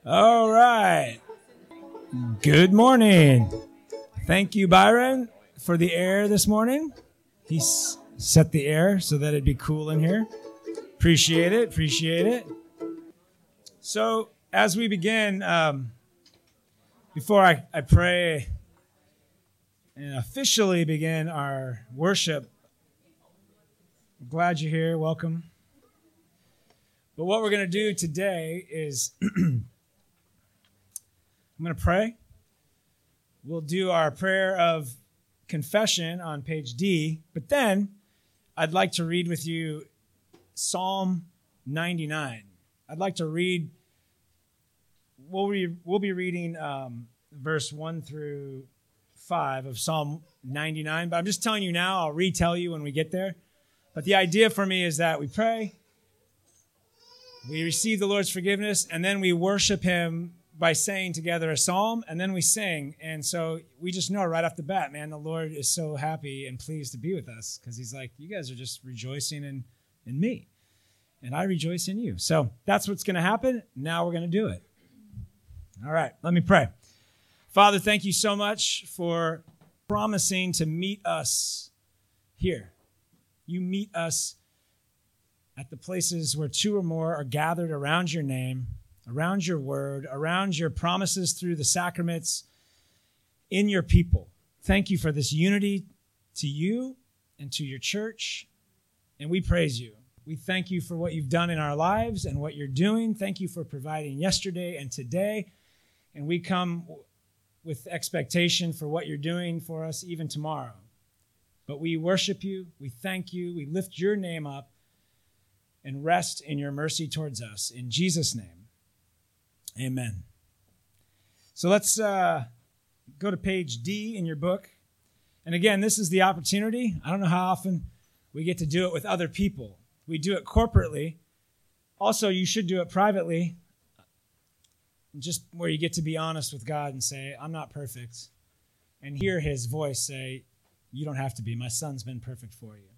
All right. Good morning. Thank you, Byron, for the air this morning. He set the air so that it'd be cool in here. Appreciate it. So as we begin, before I pray and officially begin our worship, I'm glad you're here. Welcome. But what we're going to do today is I'm going to pray. We'll do our prayer of confession on page D, but then I'd like to read with you Psalm 99. I'd like to read, we'll be reading verse 1 through 5 of Psalm 99, but I'm just telling you now, I'll retell you when we get there. But the idea for me is that we pray, we receive the Lord's forgiveness, and then we worship him by saying together a psalm, and then we sing. And so we just know right off the bat, man, the Lord is so happy and pleased to be with us because he's like, you guys are just rejoicing in me, and I rejoice in you. So that's what's going to happen. Now we're going to do it. All right, let me pray. Father, thank you so much for promising to meet us here. You meet us at the places where two or more are gathered around your name, around your word, around your promises through the sacraments in your people. Thank you for this unity to you and to your church, and we praise you. We thank you for what you've done in our lives and what you're doing. Thank you for providing yesterday and today, and we come with expectation for what you're doing for us even tomorrow. But we worship you, we thank you, we lift your name up, and rest in your mercy towards us. In Jesus' name, amen. So let's go to page D in your book. And again, this is the opportunity. I don't know how often we get to do it with other people. We do it corporately. Also, you should do it privately, just where you get to be honest with God and say, I'm not perfect. And hear his voice say, you don't have to be. My son's been perfect for you.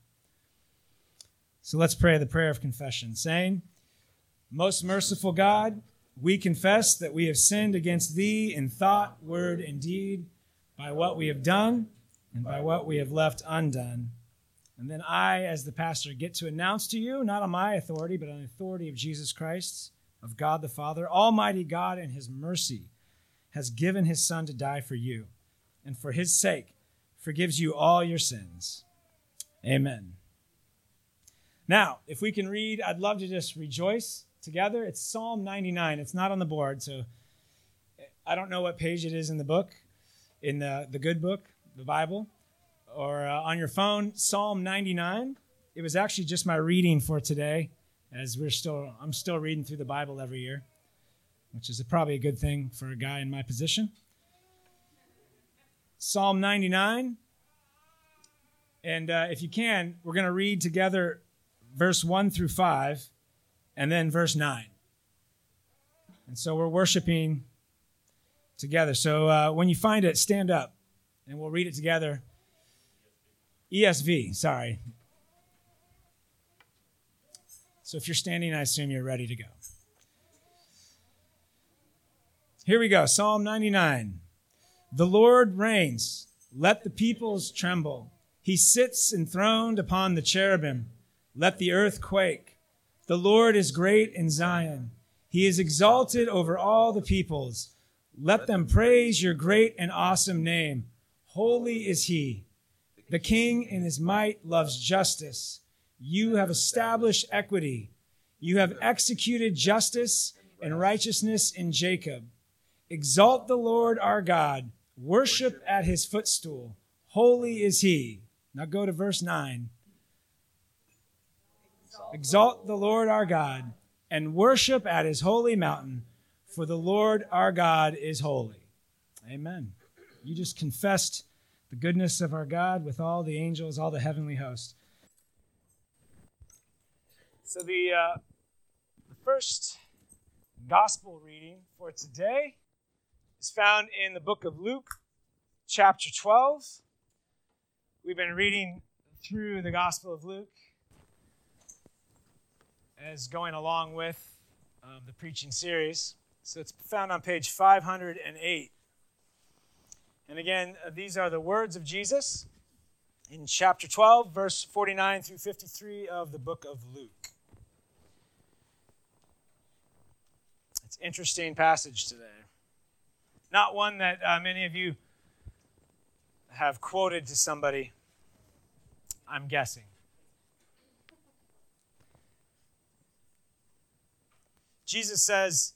So let's pray the prayer of confession, saying, Most merciful God, we confess that we have sinned against thee in thought, word, and deed, by what we have done and by what we have left undone. And then I, as the pastor, get to announce to you, not on my authority, but on the authority of Jesus Christ, of God the Father, Almighty God in his mercy has given his Son to die for you, and for his sake forgives you all your sins. Amen. Now, if we can read, I'd love to just rejoice together. It's Psalm 99. It's not on the board, so I don't know what page it is in the book, in the good book, the Bible, or on your phone, Psalm 99. It was actually just my reading for today, as I'm still reading through the Bible every year, which is probably a good thing for a guy in my position. Psalm 99. And if you can, we're going to read together verse 1 through 5, and then verse 9. And so we're worshiping together. So when you find it, stand up, and we'll read it together. ESV, sorry. So if you're standing, I assume you're ready to go. Here we go, Psalm 99. The Lord reigns, let the peoples tremble. He sits enthroned upon the cherubim. Let the earth quake. The Lord is great in Zion. He is exalted over all the peoples. Let them praise your great and awesome name. Holy is he. The King in his might loves justice. You have established equity. You have executed justice and righteousness in Jacob. Exalt the Lord our God. Worship at his footstool. Holy is he. Now go to verse 9. Exalt the Lord our God and worship at his holy mountain, for the Lord our God is holy. Amen. You just confessed the goodness of our God with all the angels, all the heavenly host. So the first gospel reading for today is found in the book of Luke, chapter 12. We've been reading through the Gospel of Luke as going along with the preaching series. So it's found on page 508. And again, these are the words of Jesus in chapter 12, verse 49 through 53 of the book of Luke. It's an interesting passage today. Not one that many of you have quoted to somebody, I'm guessing. Jesus says,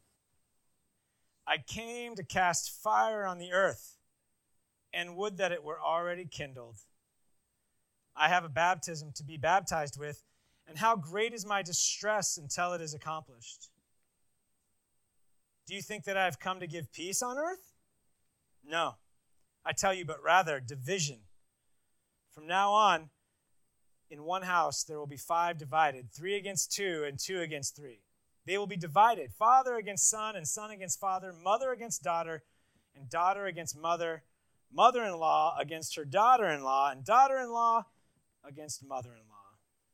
I came to cast fire on the earth, and would that it were already kindled. I have a baptism to be baptized with, and how great is my distress until it is accomplished. Do you think that I have come to give peace on earth? No, I tell you, but rather division. From now on, in one house there will be 5 divided, 3 against 2 and 2 against 3. They will be divided, father against son and son against father, mother against daughter and daughter against mother, mother-in-law against her daughter-in-law, and daughter-in-law against mother-in-law.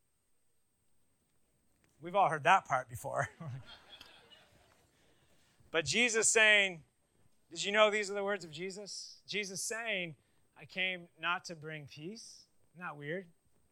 We've all heard that part before. But Jesus saying, did you know these are the words of Jesus? Jesus saying, I came not to bring peace. Isn't that weird?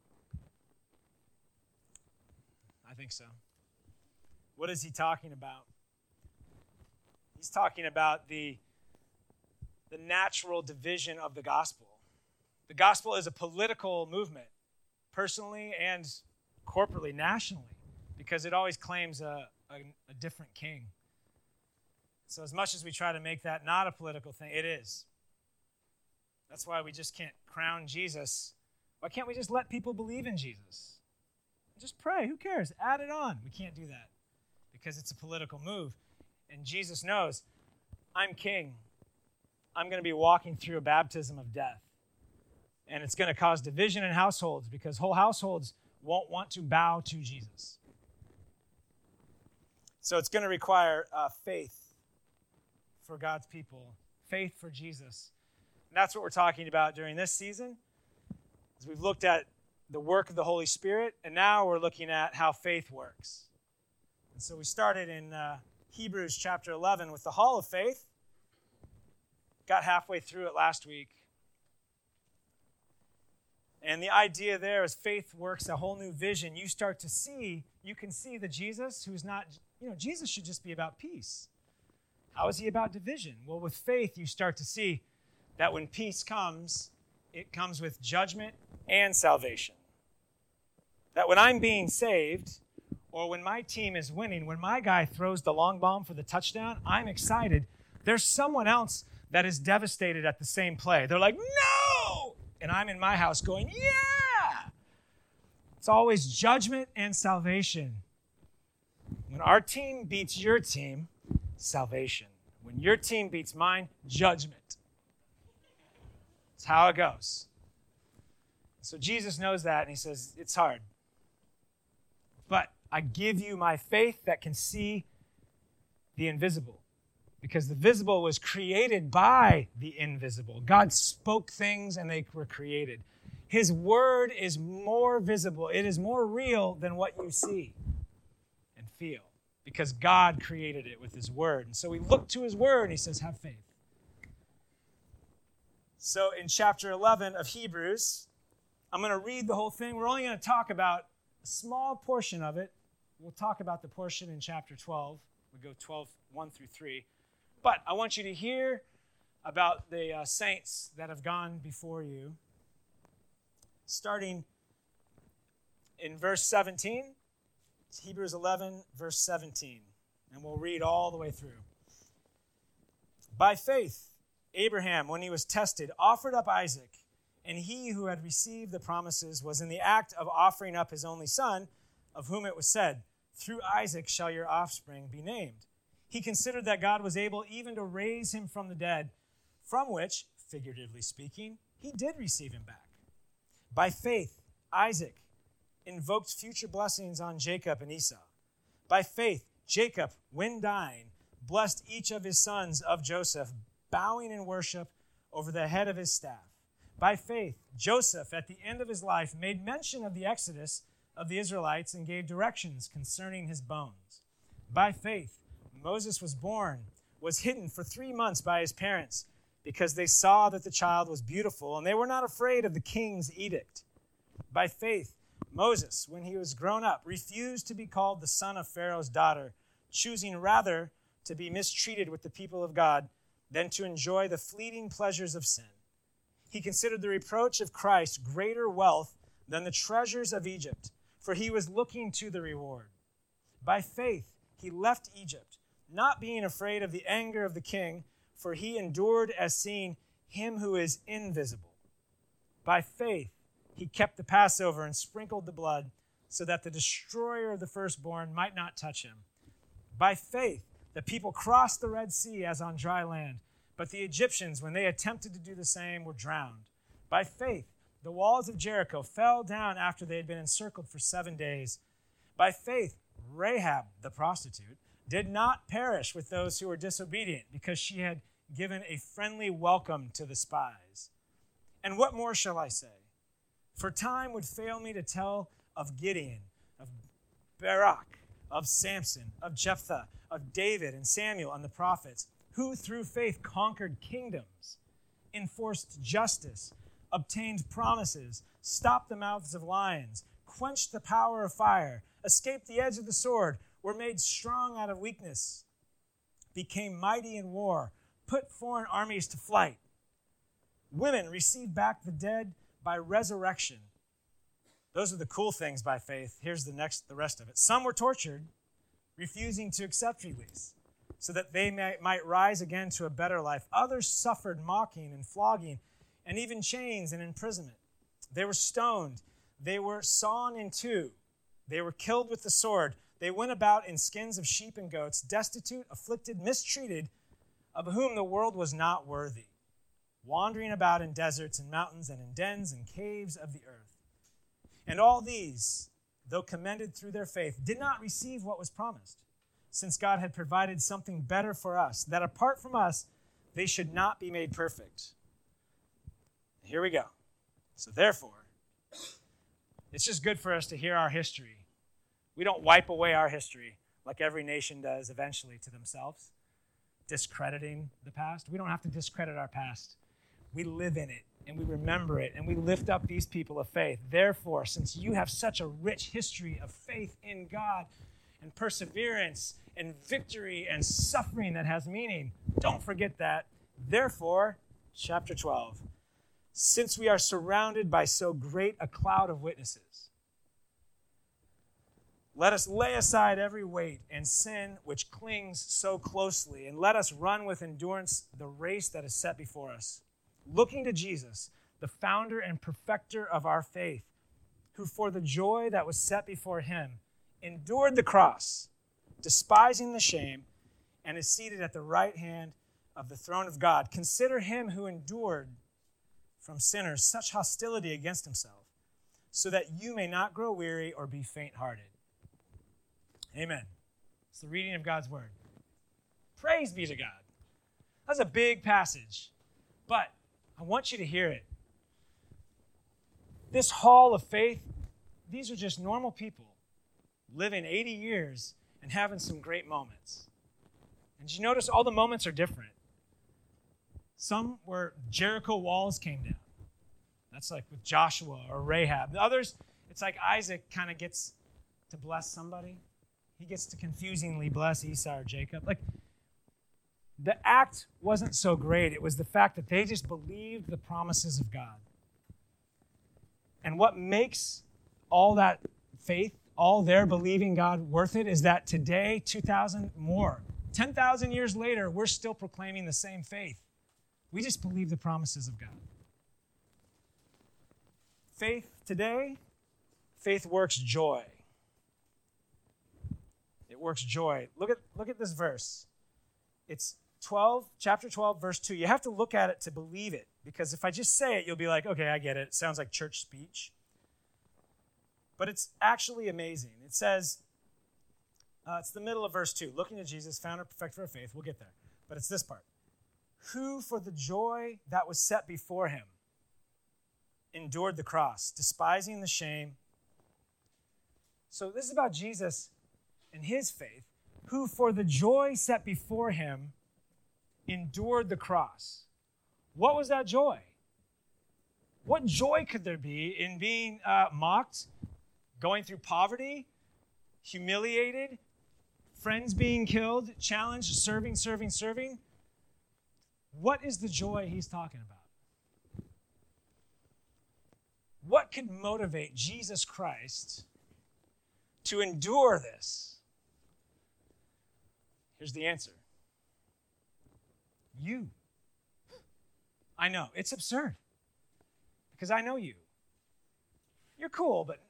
I think so. What is he talking about? He's talking about the natural division of the gospel. The gospel is a political movement, personally and corporately, nationally, because it always claims a different king. So as much as we try to make that not a political thing, it is. That's why we just can't crown Jesus. Why can't we just let people believe in Jesus? Just pray. Who cares? Add it on. We can't do that because it's a political move. And Jesus knows, I'm king. I'm going to be walking through a baptism of death. And it's going to cause division in households because whole households won't want to bow to Jesus. So it's going to require faith for God's people, faith for Jesus. And that's what we're talking about during this season. As we've looked at the work of the Holy Spirit, and now we're looking at how faith works. And so we started in Hebrews chapter 11 with the hall of faith. Got halfway through it last week. And the idea there is faith works a whole new vision. You can see the Jesus who's not, Jesus should just be about peace. How is he about division? Well, with faith, you start to see that when peace comes, it comes with judgment and salvation. That when I'm being saved, or when my team is winning, when my guy throws the long bomb for the touchdown, I'm excited. There's someone else that is devastated at the same play. They're like, no! And I'm in my house going, yeah! It's always judgment and salvation. When our team beats your team, salvation. When your team beats mine, judgment. That's how it goes. So Jesus knows that, and he says, it's hard. But I give you my faith that can see the invisible. Because the visible was created by the invisible. God spoke things and they were created. His word is more visible. It is more real than what you see and feel. Because God created it with his word. And so we look to his word and he says, have faith. So in chapter 11 of Hebrews, I'm going to read the whole thing. We're only going to talk about a small portion of it. We'll talk about the portion in chapter 12. We go 12, 1 through 3. But I want you to hear about the saints that have gone before you. Starting in verse 17. It's Hebrews 11, verse 17. And we'll read all the way through. By faith, Abraham, when he was tested, offered up Isaac. And he who had received the promises was in the act of offering up his only son, of whom it was said, through Isaac shall your offspring be named. He considered that God was able even to raise him from the dead, from which, figuratively speaking, he did receive him back. By faith, Isaac invoked future blessings on Jacob and Esau. By faith, Jacob, when dying, blessed each of his sons of Joseph, bowing in worship over the head of his staff. By faith, Joseph, at the end of his life, made mention of the exodus of the Israelites and gave directions concerning his bones. By faith, Moses was born, was hidden for 3 months by his parents because they saw that the child was beautiful, and they were not afraid of the king's edict. By faith, Moses, when he was grown up, refused to be called the son of Pharaoh's daughter, choosing rather to be mistreated with the people of God than to enjoy the fleeting pleasures of sin. He considered the reproach of Christ greater wealth than the treasures of Egypt, for he was looking to the reward. By faith, he left Egypt, not being afraid of the anger of the king, for he endured as seeing him who is invisible. By faith, he kept the Passover and sprinkled the blood so that the destroyer of the firstborn might not touch him. By faith, the people crossed the Red Sea as on dry land, but the Egyptians, when they attempted to do the same, were drowned. By faith, the walls of Jericho fell down after they had been encircled for 7 days. By faith, Rahab, the prostitute, did not perish with those who were disobedient, because she had given a friendly welcome to the spies. And what more shall I say? For time would fail me to tell of Gideon, of Barak, of Samson, of Jephthah, of David and Samuel and the prophets, who through faith conquered kingdoms, enforced justice, obtained promises, stopped the mouths of lions, quenched the power of fire, escaped the edge of the sword, were made strong out of weakness, became mighty in war, put foreign armies to flight. Women received back the dead by resurrection. Those are the cool things by faith. Here's the rest of it. Some were tortured, refusing to accept release, so that they might rise again to a better life. Others suffered mocking and flogging, and even chains and imprisonment. They were stoned. They were sawn in two. They were killed with the sword. They went about in skins of sheep and goats, destitute, afflicted, mistreated, of whom the world was not worthy, wandering about in deserts and mountains and in dens and caves of the earth. And all these, though commended through their faith, did not receive what was promised, since God had provided something better for us, that apart from us, they should not be made perfect. Here we go. So therefore, it's just good for us to hear our history. We don't wipe away our history like every nation does eventually to themselves, discrediting the past. We don't have to discredit our past. We live in it, and we remember it, and we lift up these people of faith. Therefore, since you have such a rich history of faith in God and perseverance and victory and suffering that has meaning, don't forget that. Therefore, chapter 12, since we are surrounded by so great a cloud of witnesses, let us lay aside every weight and sin which clings so closely, and let us run with endurance the race that is set before us, looking to Jesus, the founder and perfecter of our faith, who for the joy that was set before him endured the cross, despising the shame, and is seated at the right hand of the throne of God. Consider him who endured from sinners such hostility against himself, so that you may not grow weary or be faint-hearted. Amen. It's the reading of God's word. Praise be to God. That's a big passage, but I want you to hear it. This hall of faith, these are just normal people living 80 years and having some great moments. And did you notice all the moments are different? Some where Jericho walls came down. That's like with Joshua or Rahab. The others, it's like Isaac kind of gets to bless somebody. He gets to confusingly bless Esau or Jacob. Like, the act wasn't so great. It was the fact that they just believed the promises of God. And what makes all that faith, all their believing God worth it, is that today, 10,000 years later, we're still proclaiming the same faith. We just believe the promises of God. Faith today, faith works joy. It works joy. Look at this verse. It's chapter 12, verse 2. You have to look at it to believe it, because if I just say it, you'll be like, okay, I get it. It sounds like church speech. But it's actually amazing. It says, it's the middle of verse 2. Looking to Jesus, founder and perfecter of faith. We'll get there. But it's this part. Who, for the joy that was set before him, endured the cross, despising the shame. So this is about Jesus and his faith, who for the joy set before him endured the cross. What was that joy? What joy could there be in being mocked, going through poverty, humiliated, friends being killed, challenged, serving? What is the joy he's talking about? What could motivate Jesus Christ to endure this? Here's the answer. You. I know, it's absurd. Because I know you. You're cool, but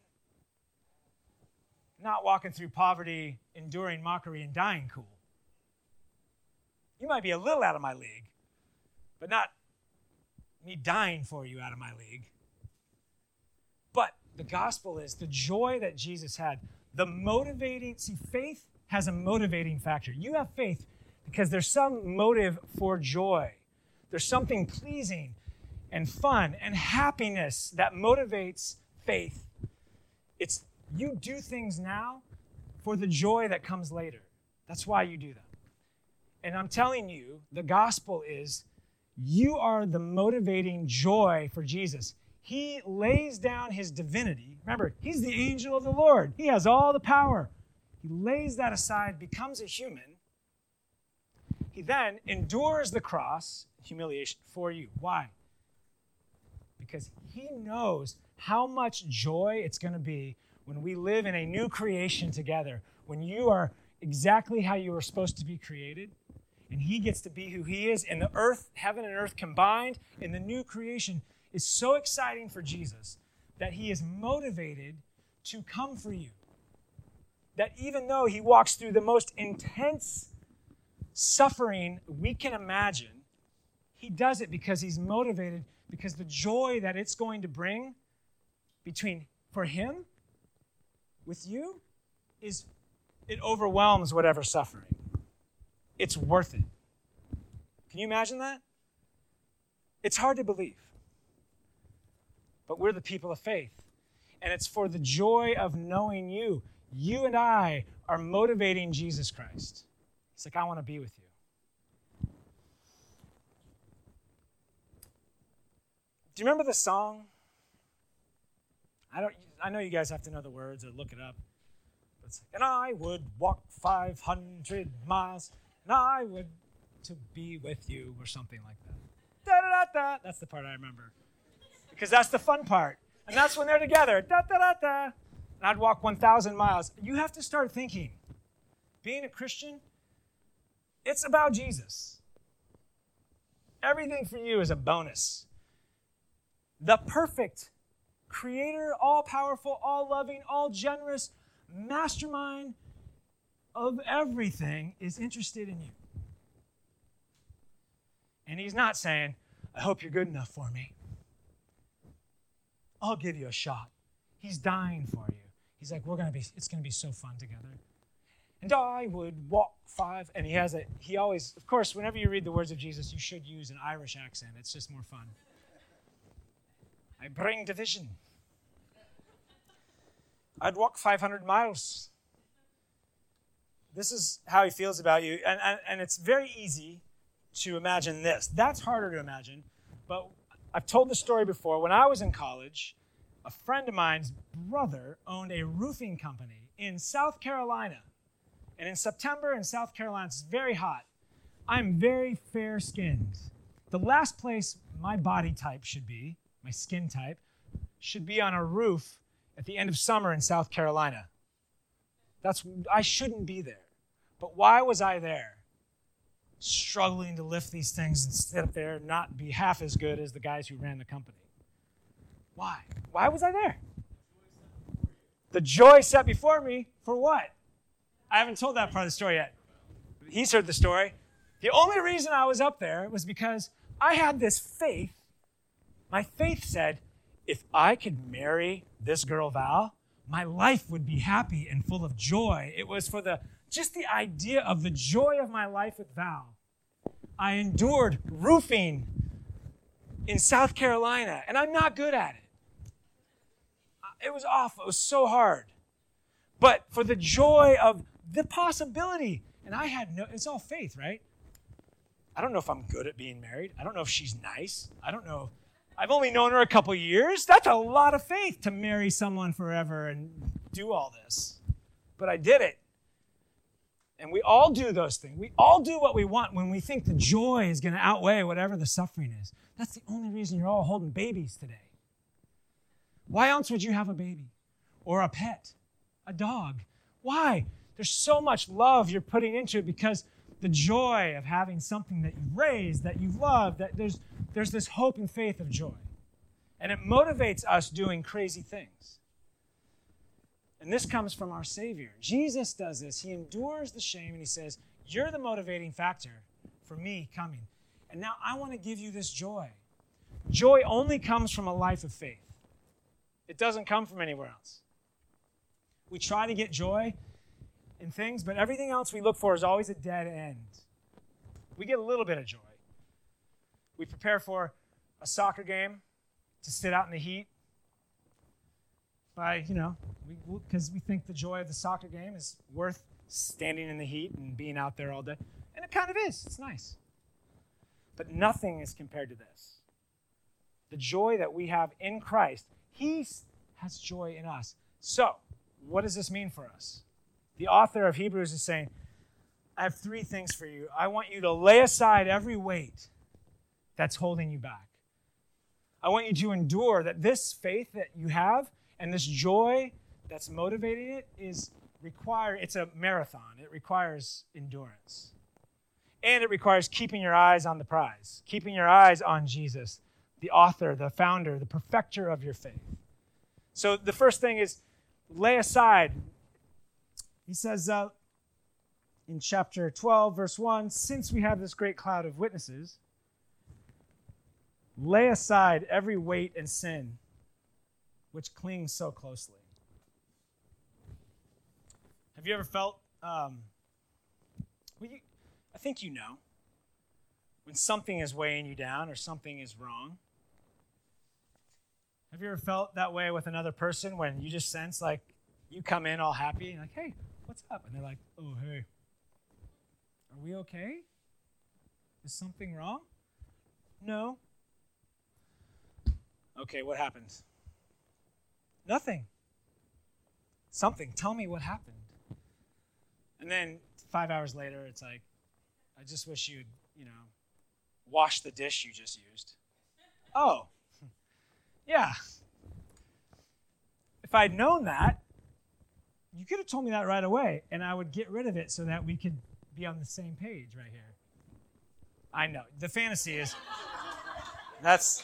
not walking through poverty, enduring mockery, and dying cool. You might be a little out of my league, but not me dying for you out of my league. But the gospel is the joy that Jesus had, faith has a motivating factor. You have faith because there's some motive for joy. There's something pleasing and fun and happiness that motivates faith. It's you do things now for the joy that comes later. That's why you do them. And I'm telling you, the gospel is you are the motivating joy for Jesus. He lays down his divinity. Remember, he's the angel of the Lord. He has all the power. He lays that aside, becomes a human. He then endures the cross, humiliation, for you. Why? Because he knows how much joy it's going to be when we live in a new creation together, when you are exactly how you were supposed to be created, and he gets to be who he is, and the earth, heaven and earth combined in the new creation is so exciting for Jesus that he is motivated to come for you. That even though he walks through the most intense suffering we can imagine, he does it because he's motivated, because the joy that it's going to bring for him with you it overwhelms whatever suffering. It's worth it. Can you imagine that? It's hard to believe. But we're the people of faith. And it's for the joy of knowing you. You and I are motivating Jesus Christ. He's like, I want to be with you. Do you remember the song? I know you guys have to know the words or look it up. But it's like, and I would walk 500 miles, and I would to be with you, or something like that. Da-da-da-da. That's the part I remember. Because that's the fun part. And that's when they're together. Da-da-da-da. And I'd walk 1,000 miles. You have to start thinking, being a Christian, it's about Jesus. Everything for you is a bonus. The perfect creator, all-powerful, all-loving, all-generous mastermind of everything is interested in you. And he's not saying, I hope you're good enough for me. I'll give you a shot. He's dying for you. He's like, it's going to be so fun together. And I would walk 5, and he always, of course, whenever you read the words of Jesus, you should use an Irish accent. It's just more fun. I bring division. I'd walk 500 miles. This is how he feels about you. And it's very easy to imagine this. That's harder to imagine. But I've told the story before. When I was in college, a friend of mine's brother owned a roofing company in South Carolina. And in September in South Carolina, it's very hot. I'm very fair-skinned. The last place my body type should be, my skin type, should be on a roof at the end of summer in South Carolina. I shouldn't be there. But why was I there? Struggling to lift these things and sit up there and not be half as good as the guys who ran the company. Why? Why was I there? The joy set before me for what? I haven't told that part of the story yet. He's heard the story. The only reason I was up there was because I had this faith. My faith said, if I could marry this girl, Val, my life would be happy and full of joy. It was for just the idea of the joy of my life with Val. I endured roofing in South Carolina, and I'm not good at it. It was awful. It was so hard. But for the joy of the possibility, And it's all faith, right? I don't know if I'm good at being married. I don't know if she's nice. I don't know. I've only known her a couple years. That's a lot of faith to marry someone forever and do all this. But I did it. And we all do those things. We all do what we want when we think the joy is going to outweigh whatever the suffering is. That's the only reason you're all holding babies today. Why else would you have a baby or a pet, a dog? Why? There's so much love you're putting into it because the joy of having something that you've raised, that you've loved, that there's this hope and faith of joy. And it motivates us doing crazy things. And this comes from our Savior. Jesus does this. He endures the shame and he says, you're the motivating factor for me coming. And now I want to give you this joy. Joy only comes from a life of faith. It doesn't come from anywhere else. We try to get joy in things, but everything else we look for is always a dead end. We get a little bit of joy. We prepare for a soccer game to sit out in the heat because we think the joy of the soccer game is worth standing in the heat and being out there all day. And it kind of is. It's nice. But nothing is compared to this. The joy that we have in Christ, he has joy in us. So, what does this mean for us? The author of Hebrews is saying, I have 3 things for you. I want you to lay aside every weight that's holding you back. I want you to endure that this faith that you have and this joy that's motivating it it's a marathon. It requires endurance. And it requires keeping your eyes on the prize, keeping your eyes on Jesus, the author, the founder, the perfecter of your faith. So the first thing is lay aside. He says in chapter 12, verse 1, since we have this great cloud of witnesses, lay aside every weight and sin which clings so closely. Have you ever felt, I think you know, when something is weighing you down or something is wrong? Have you ever felt that way with another person when you just sense like you come in all happy and like, hey, what's up? And they're like, oh, hey, are we okay? Is something wrong? No. Okay, what happened? Nothing. Something. Tell me what happened. And then 5 hours later, it's like, I just wish you'd, wash the dish you just used. Oh, yeah. If I'd known that, you could have told me that right away, and I would get rid of it so that we could be on the same page right here. I know. The fantasy is, that's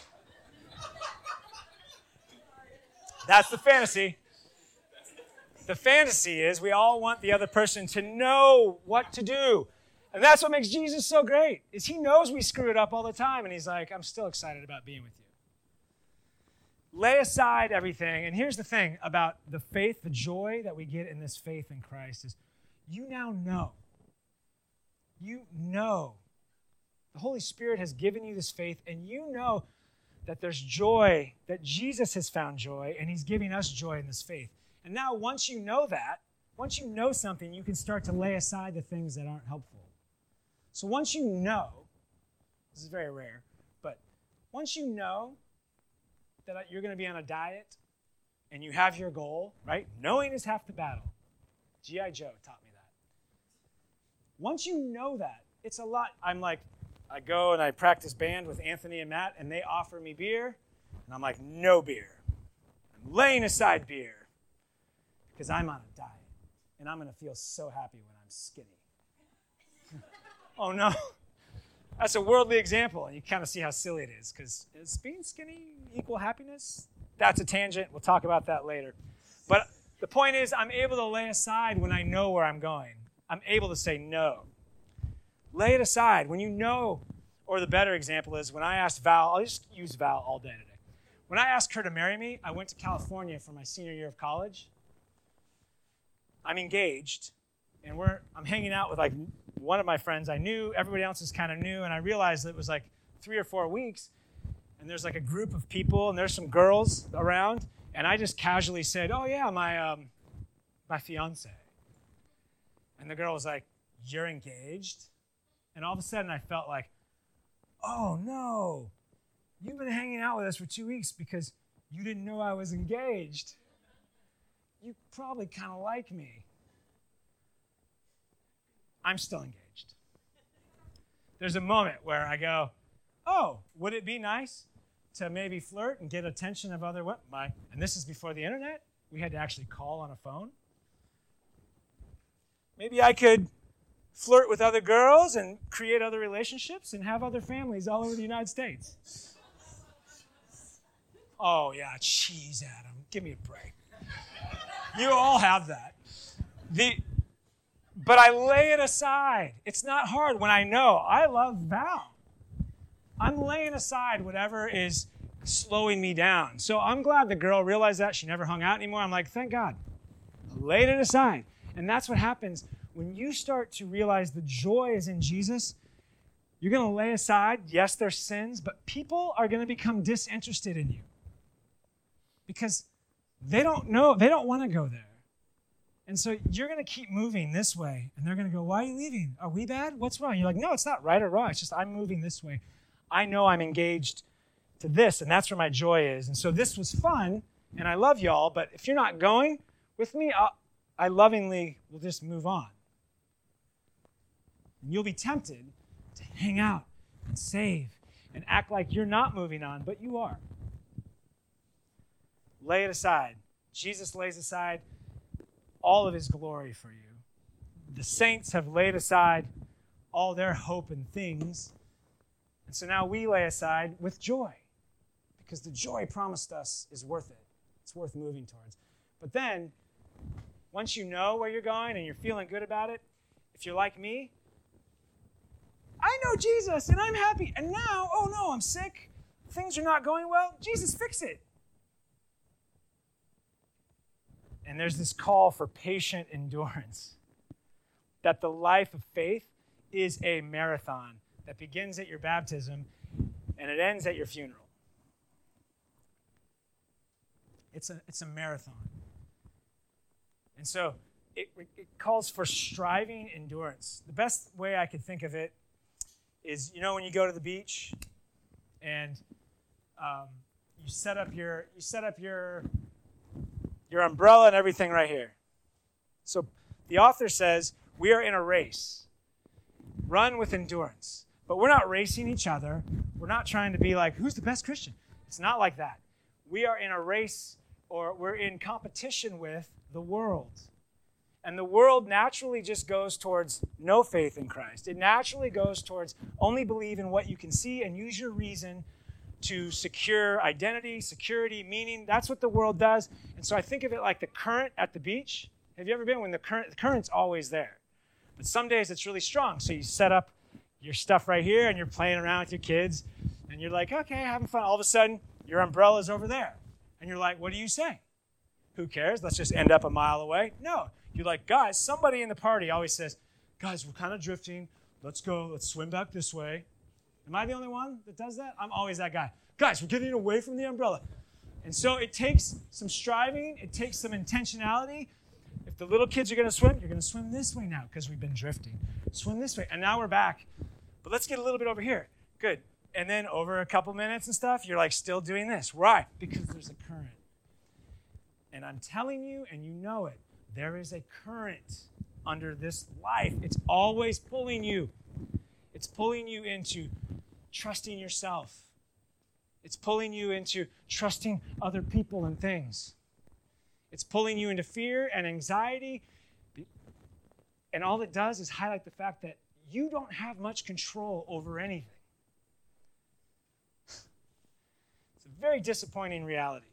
the fantasy. The fantasy is we all want the other person to know what to do. And that's what makes Jesus so great, is he knows we screw it up all the time, and he's like, I'm still excited about being with you. Lay aside everything. And here's the thing about the faith, the joy that we get in this faith in Christ is you now know. You know. The Holy Spirit has given you this faith, and you know that there's joy, that Jesus has found joy, and he's giving us joy in this faith. And now once you know that, once you know something, you can start to lay aside the things that aren't helpful. So once you know, this is very rare, but once you know that you're going to be on a diet and you have your goal, right? Knowing is half the battle. G.I. Joe taught me that. Once you know that, it's a lot. I go and I practice band with Anthony and Matt, and they offer me beer, and I'm like, no beer. I'm laying aside beer because I'm on a diet, and I'm going to feel so happy when I'm skinny. Oh, no. That's a worldly example, and you kind of see how silly it is, because is being skinny equal happiness? That's a tangent. We'll talk about that later. But the point is, I'm able to lay aside when I know where I'm going. I'm able to say no. Lay it aside. When you know, or the better example is when I asked Val, I'll just use Val all day today. When I asked her to marry me, I went to California for my senior year of college. I'm engaged, and I'm hanging out with one of my friends I knew. Everybody else is kind of new, and I realized it was 3 or 4 weeks, and there's a group of people, and there's some girls around, and I just casually said, oh, yeah, my fiance. And the girl was like, you're engaged. And all of a sudden I felt like, oh no, you've been hanging out with us for 2 weeks because you didn't know I was engaged. You probably kind of like me. I'm still engaged. There's a moment where I go, oh, would it be nice to maybe flirt and get attention of other women? And this is before the internet. We had to actually call on a phone. Maybe I could flirt with other girls and create other relationships and have other families all over the United States. Oh, yeah, jeez, Adam, give me a break. You all have that. But I lay it aside. It's not hard when I know I love Val. I'm laying aside whatever is slowing me down. So I'm glad the girl realized that. She never hung out anymore. I'm like, thank God. I laid it aside. And that's what happens when you start to realize the joy is in Jesus. You're going to lay aside, yes, there's sins, but people are going to become disinterested in you because they don't know, they don't want to go there. And so you're going to keep moving this way, and they're going to go, why are you leaving? Are we bad? What's wrong? You're like, no, it's not right or wrong. It's just I'm moving this way. I know I'm engaged to this, and that's where my joy is. And so this was fun, and I love y'all, but if you're not going with me, I lovingly will just move on. And you'll be tempted to hang out and save and act like you're not moving on, but you are. Lay it aside. Jesus lays aside all of his glory for you. The saints have laid aside all their hope and things. And so now we lay aside with joy because the joy promised us is worth it. It's worth moving towards. But then, once you know where you're going and you're feeling good about it, if you're like me, I know Jesus and I'm happy. And now, oh no, I'm sick. Things are not going well. Jesus, fix it. And there's this call for patient endurance, that the life of faith is a marathon that begins at your baptism and it ends at your funeral. It's a marathon. And so it calls for striving endurance. The best way I could think of it is, you know, when you go to the beach and you set up your umbrella and everything right here. So the author says, we are in a race. Run with endurance. But we're not racing each other. We're not trying to be like, who's the best Christian? It's not like that. We are in a race, or we're in competition with the world. And the world naturally just goes towards no faith in Christ. It naturally goes towards only believe in what you can see and use your reason to secure identity, security, meaning. That's what the world does. And so I think of it like the current at the beach. Have you ever been when the current's always there? But some days it's really strong. So you set up your stuff right here and you're playing around with your kids and you're like, okay, having fun. All of a sudden, your umbrella's over there. And you're like, what do you say? Who cares? Let's just end up a mile away. No. You're like, guys, somebody in the party always says, guys, we're kind of drifting. Let's go. Let's swim back this way. Am I the only one that does that? I'm always that guy. Guys, we're getting away from the umbrella. And so it takes some striving. It takes some intentionality. If the little kids are going to swim, you're going to swim this way now because we've been drifting. Swim this way. And now we're back. But let's get a little bit over here. Good. And then over a couple minutes and stuff, you're like still doing this. Why? Because there's a current. And I'm telling you, and you know it, there is a current under this life. It's always pulling you. It's pulling you into trusting yourself. It's pulling you into trusting other people and things. It's pulling you into fear and anxiety. And all it does is highlight the fact that you don't have much control over anything. It's a very disappointing reality.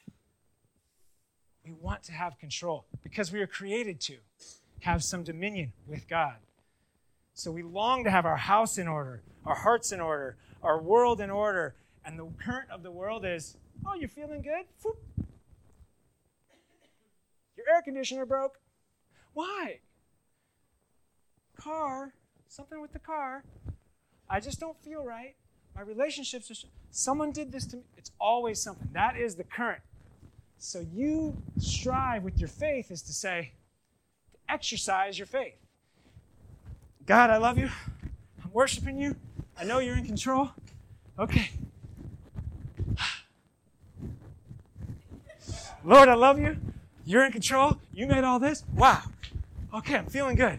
We want to have control because we are created to have some dominion with God. So we long to have our house in order, our hearts in order, our world in order. And the current of the world is, oh, you're feeling good? Whoop. Your air conditioner broke. Why? Car, something with the car. I just don't feel right. My relationships are, someone did this to me. It's always something. That is the current. So you strive with your faith is to say, to exercise your faith. God, I love you. I'm worshiping you. I know you're in control. Okay. Lord, I love you. You're in control. You made all this. Wow. Okay, I'm feeling good.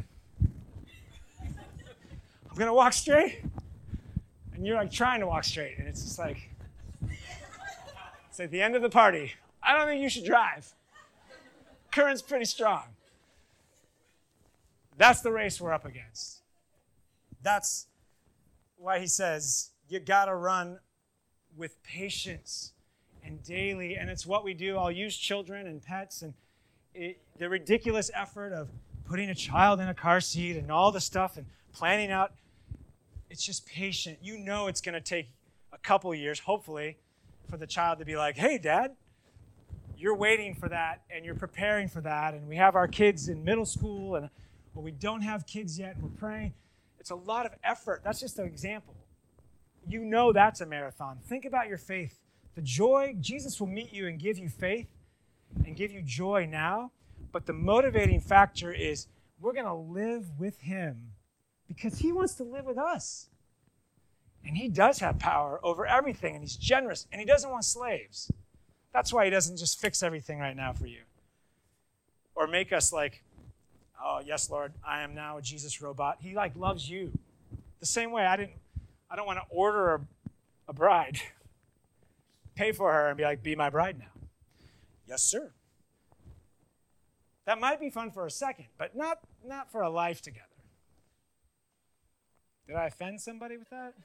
I'm going to walk straight. And you're like trying to walk straight. And it's just like, it's at the end of the party. I don't think you should drive. Current's pretty strong. That's the race we're up against. That's why he says you got to run with patience and daily. And it's what we do. I'll use children and pets and the ridiculous effort of putting a child in a car seat and all the stuff and planning out. It's just patient. You know it's going to take a couple years, hopefully, for the child to be like, hey, Dad, you're waiting for that and you're preparing for that. And we have our kids in middle school and we don't have kids yet and we're praying. It's a lot of effort. That's just an example. You know that's a marathon. Think about your faith. The joy, Jesus will meet you and give you faith and give you joy now. But the motivating factor is we're going to live with him because he wants to live with us. And he does have power over everything and he's generous and he doesn't want slaves. That's why he doesn't just fix everything right now for you. Or make us like, oh, yes, Lord, I am now a Jesus robot. He loves you. The same way I don't want to order a bride, pay for her and be like, be my bride now. Yes, sir. That might be fun for a second, but not for a life together. Did I offend somebody with that?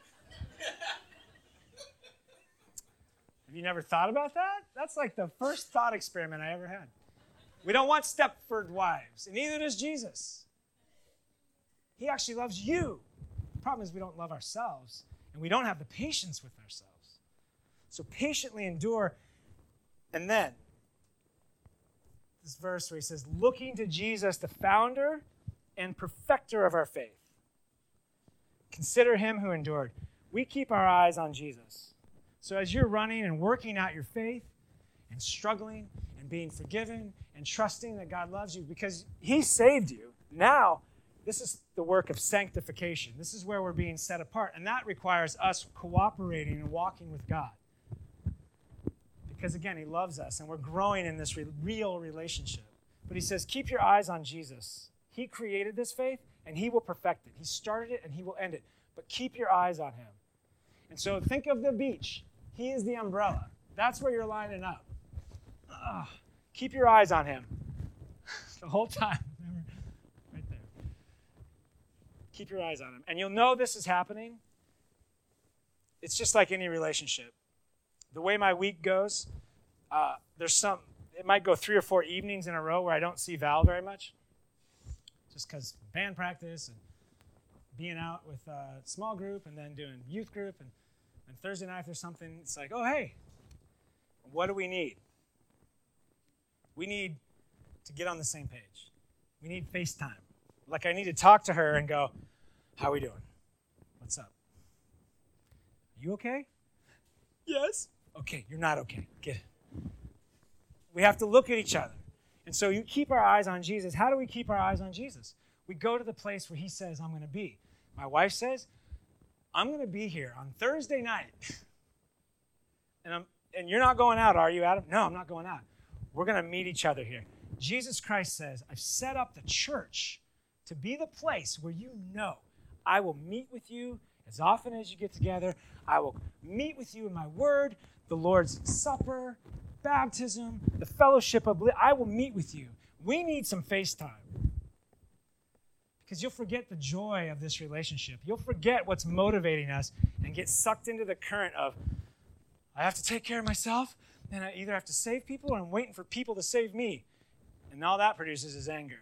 Have you never thought about that? That's like the first thought experiment I ever had. We don't want Stepford wives, and neither does Jesus. He actually loves you. The problem is we don't love ourselves, and we don't have the patience with ourselves. So patiently endure, and then this verse where he says, looking to Jesus, the founder and perfecter of our faith. Consider him who endured. We keep our eyes on Jesus. So as you're running and working out your faith and struggling and being forgiven and trusting that God loves you because he saved you, now this is the work of sanctification. This is where we're being set apart. And that requires us cooperating and walking with God. Because again, he loves us and we're growing in this real relationship. But he says, keep your eyes on Jesus. He created this faith and he will perfect it. He started it and he will end it. But keep your eyes on him. And so think of the beach. He is the umbrella. That's where you're lining up. Keep your eyes on him the whole time. Right there. Keep your eyes on him. And you'll know this is happening. It's just like any relationship. The way my week goes, it might go 3 or 4 evenings in a row where I don't see Val very much. Just because band practice and being out with a small group and then doing youth group. And Thursday night, if there's something, it's like, oh, hey, what do we need? We need to get on the same page. We need FaceTime. Like I need to talk to her and go, how are we doing? What's up? You okay? Yes. Okay, you're not okay. Get it. We have to look at each other. And so you keep our eyes on Jesus. How do we keep our eyes on Jesus? We go to the place where he says, I'm going to be. My wife says, I'm going to be here on Thursday night. And you're not going out, are you, Adam? No, I'm not going out. We're going to meet each other here. Jesus Christ says, I've set up the church to be the place where you know I will meet with you as often as you get together. I will meet with you in my word, the Lord's Supper, baptism, the fellowship of I will meet with you. We need some FaceTime. Because you'll forget the joy of this relationship. You'll forget what's motivating us and get sucked into the current of, I have to take care of myself, and I either have to save people or I'm waiting for people to save me. And all that produces is anger.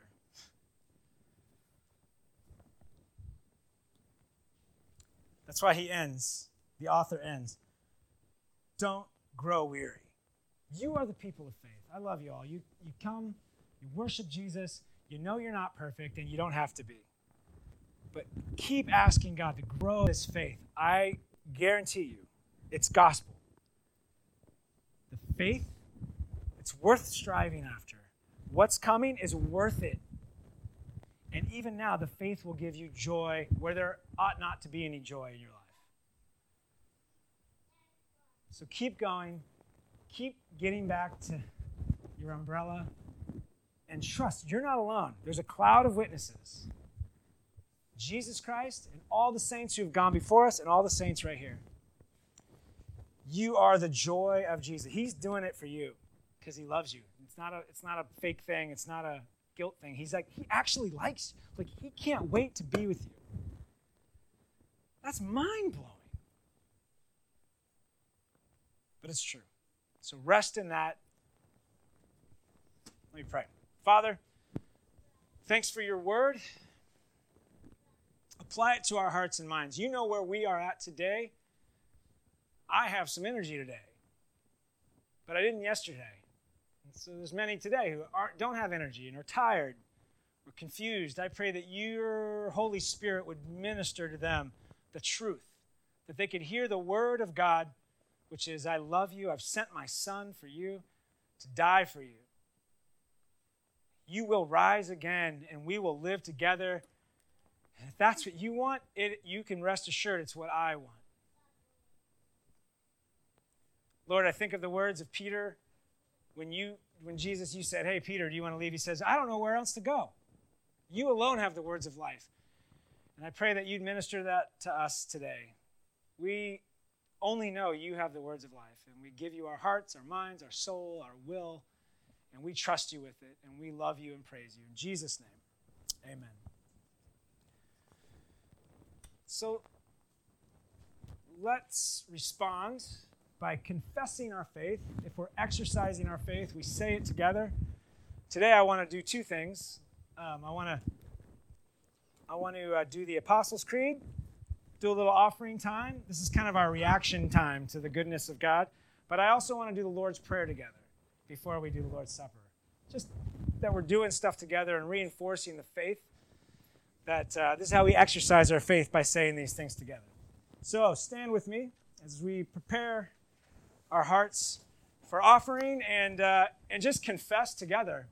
That's why the author ends, don't grow weary. You are the people of faith. I love you all. You come, you worship Jesus, you know you're not perfect, and you don't have to be. But keep asking God to grow this faith. I guarantee you, it's gospel. The faith, it's worth striving after. What's coming is worth it. And even now, the faith will give you joy where there ought not to be any joy in your life. So keep going. Keep getting back to your umbrella. And trust, you're not alone. There's a cloud of witnesses. Jesus Christ and all the saints who have gone before us and all the saints right here. You are the joy of Jesus. He's doing it for you because he loves you. It's not a fake thing. It's not a guilt thing. He's like, he actually likes you. Like, he can't wait to be with you. That's mind-blowing. But it's true. So rest in that. Let me pray. Father, thanks for your word. Apply it to our hearts and minds. You know where we are at today. I have some energy today, but I didn't yesterday. And so there's many today who don't have energy and are tired or confused. I pray that your Holy Spirit would minister to them the truth, that they could hear the word of God, which is, I love you. I've sent my son for you to die for you. You will rise again, and we will live together. And if that's what you want, you can rest assured it's what I want. Lord, I think of the words of Peter. When Jesus, you said, hey, Peter, do you want to leave? He says, I don't know where else to go. You alone have the words of life. And I pray that you'd minister that to us today. We only know you have the words of life. And we give you our hearts, our minds, our soul, our will. And we trust you with it. And we love you and praise you. In Jesus' name, amen. So let's respond by confessing our faith. If we're exercising our faith, we say it together. Today I want to do two things. I want to do the Apostles' Creed, do a little offering time. This is kind of our reaction time to the goodness of God. But I also want to do the Lord's Prayer together before we do the Lord's Supper. Just that we're doing stuff together and reinforcing the faith. That this is how we exercise our faith, by saying these things together. So stand with me as we prepare our hearts for offering and just confess together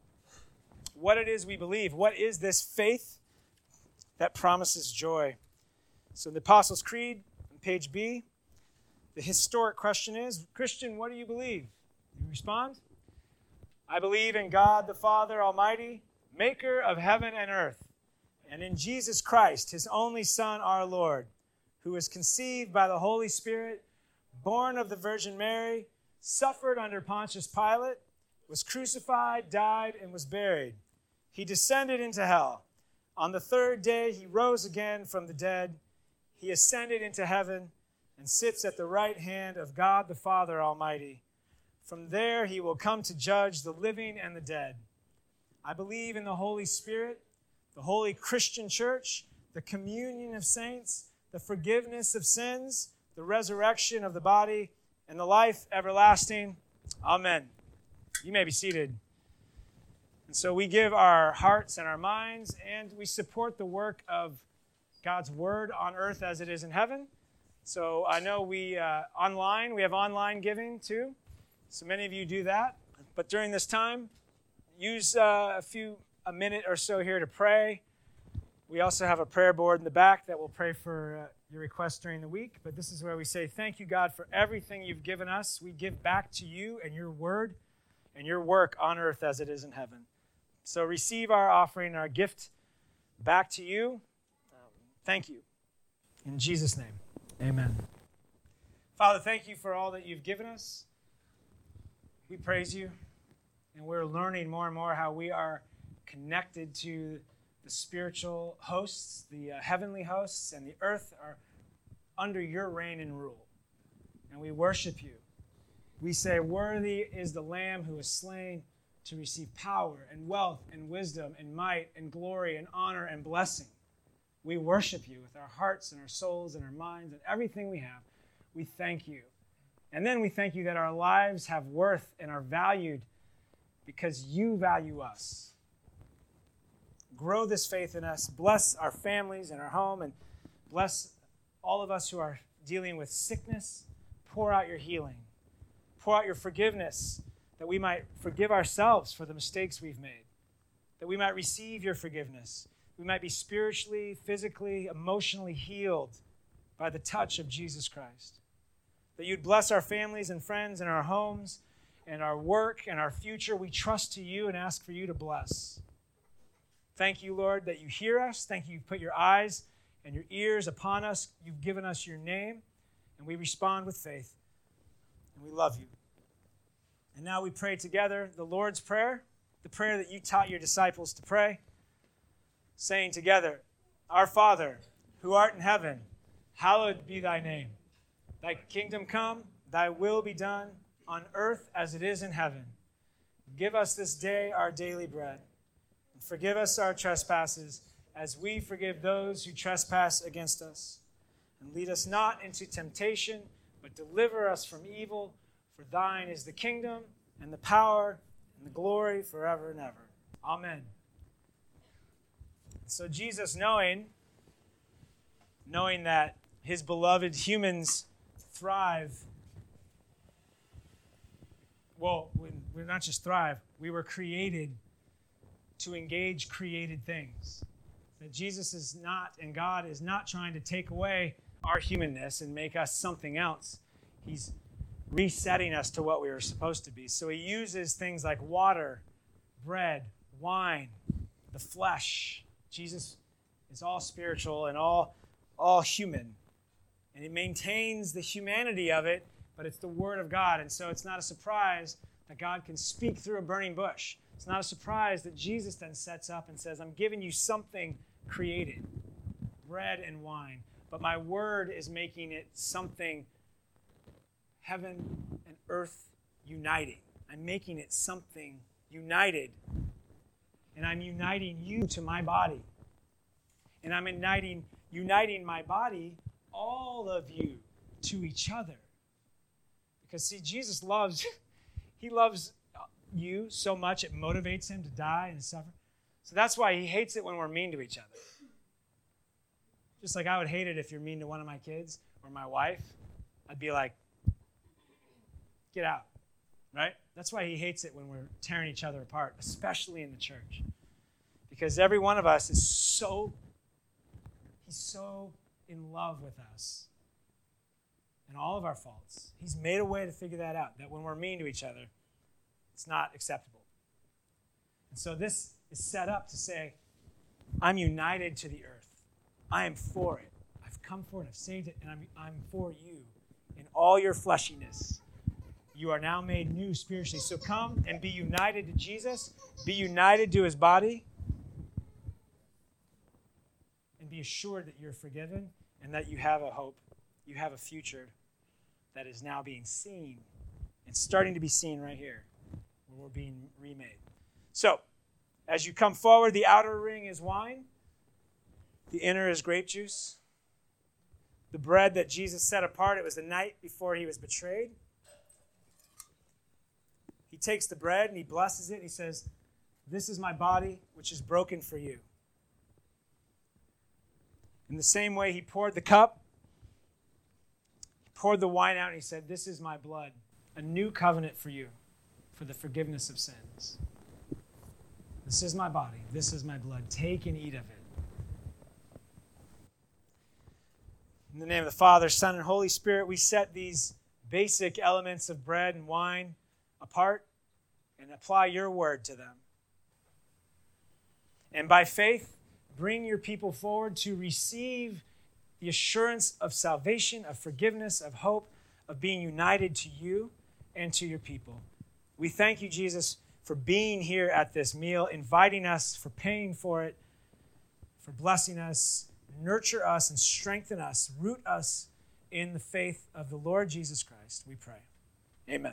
what it is we believe. What is this faith that promises joy? So in the Apostles' Creed, on page B, the historic question is, Christian, what do you believe? You respond, I believe in God the Father Almighty, maker of heaven and earth, and in Jesus Christ, his only Son, our Lord, who was conceived by the Holy Spirit, born of the Virgin Mary, suffered under Pontius Pilate, was crucified, died, and was buried. He descended into hell. On the third day, he rose again from the dead. He ascended into heaven and sits at the right hand of God the Father Almighty. From there, he will come to judge the living and the dead. I believe in the Holy Spirit, the holy Christian church, the communion of saints, the forgiveness of sins, the resurrection of the body, and the life everlasting. Amen. You may be seated. And so we give our hearts and our minds, and we support the work of God's word on earth as it is in heaven. So I know we have online giving too. So many of you do that. But during this time, use a minute or so here to pray. We also have a prayer board in the back that will pray for your requests during the week. But this is where we say, thank you, God, for everything you've given us. We give back to you and your word and your work on earth as it is in heaven. So receive our offering, our gift back to you. Thank you. In Jesus' name, amen. Father, thank you for all that you've given us. We praise you. And we're learning more and more how we are connected to the spiritual hosts, the heavenly hosts, and the earth are under your reign and rule. And we worship you. We say, worthy is the Lamb who was slain to receive power and wealth and wisdom and might and glory and honor and blessing. We worship you with our hearts and our souls and our minds and everything we have. We thank you. And then we thank you that our lives have worth and are valued because you value us. Grow this faith in us. Bless our families and our home, and bless all of us who are dealing with sickness. Pour out your healing. Pour out your forgiveness, that we might forgive ourselves for the mistakes we've made. that we might receive your forgiveness. We might be spiritually, physically, emotionally healed by the touch of Jesus Christ. That you'd bless our families and friends and our homes and our work and our future. We trust to you and ask for you to bless. Thank you, Lord, that you hear us. Thank you, you've put your eyes and your ears upon us. You've given us your name, and we respond with faith. And we love you. And now we pray together the Lord's Prayer, the prayer that you taught your disciples to pray, saying together, Our Father, who art in heaven, hallowed be thy name. Thy kingdom come, thy will be done, on earth as it is in heaven. Give us this day our daily bread, and forgive us our trespasses, as we forgive those who trespass against us. And lead us not into temptation, but deliver us from evil. For thine is the kingdom, and the power, and the glory forever and ever. Amen. So Jesus, knowing that his beloved humans thrive, well, we're not just thrive, we were created to engage created things. That Jesus is not, and God is not trying to take away our humanness and make us something else. He's resetting us to what we were supposed to be. So he uses things like water, bread, wine, the flesh. Jesus is all spiritual and all human. And he maintains the humanity of it, but it's the Word of God. And so it's not a surprise that God can speak through a burning bush. It's not a surprise that Jesus then sets up and says, I'm giving you something created, bread and wine. But my word is making it something heaven and earth uniting. I'm making it something united. And I'm uniting you to my body. And I'm uniting my body, all of you, to each other. Because see, Jesus loves you so much it motivates him to die and suffer. So that's why he hates it when we're mean to each other. Just like I would hate it if you're mean to one of my kids or my wife. I'd be like, get out, right? That's why he hates it when we're tearing each other apart, especially in the church. Because every one of us is he's so in love with us and all of our faults. He's made a way to figure that out, that when we're mean to each other, it's not acceptable. And so this is set up to say, I'm united to the earth. I am for it. I've come for it. I've saved it, and I'm for you in all your fleshiness. You are now made new spiritually. So come and be united to Jesus. Be united to his body. And be assured that you're forgiven and that you have a hope. You have a future that is now being seen. It's starting to be seen right here where we're being remade. So, as you come forward, the outer ring is wine. The inner is grape juice. The bread that Jesus set apart, it was the night before he was betrayed. He takes the bread and he blesses it. And he says, this is my body, which is broken for you. In the same way, he poured the cup. He poured the wine out and he said, this is my blood, a new covenant for you, for the forgiveness of sins. This is my body. This is my blood. Take and eat of it. In the name of the Father, Son, and Holy Spirit, we set these basic elements of bread and wine apart and apply your word to them. And by faith, bring your people forward to receive the assurance of salvation, of forgiveness, of hope, of being united to you and to your people. We thank you, Jesus, for being here at this meal, inviting us, for paying for it, for blessing us, nurture us and strengthen us, root us in the faith of the Lord Jesus Christ, we pray. Amen.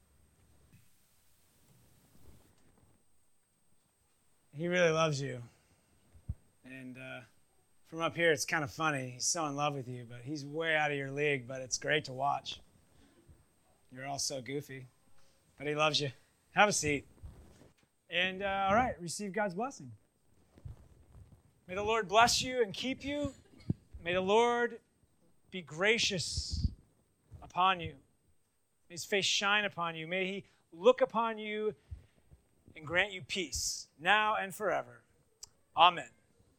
He really loves you. And from up here, it's kind of funny. He's so in love with you, but he's way out of your league, but it's great to watch. You're all so goofy, but he loves you. Have a seat. And all right, receive God's blessing. May the Lord bless you and keep you. May the Lord be gracious upon you. May his face shine upon you. May he look upon you and grant you peace now and forever. Amen.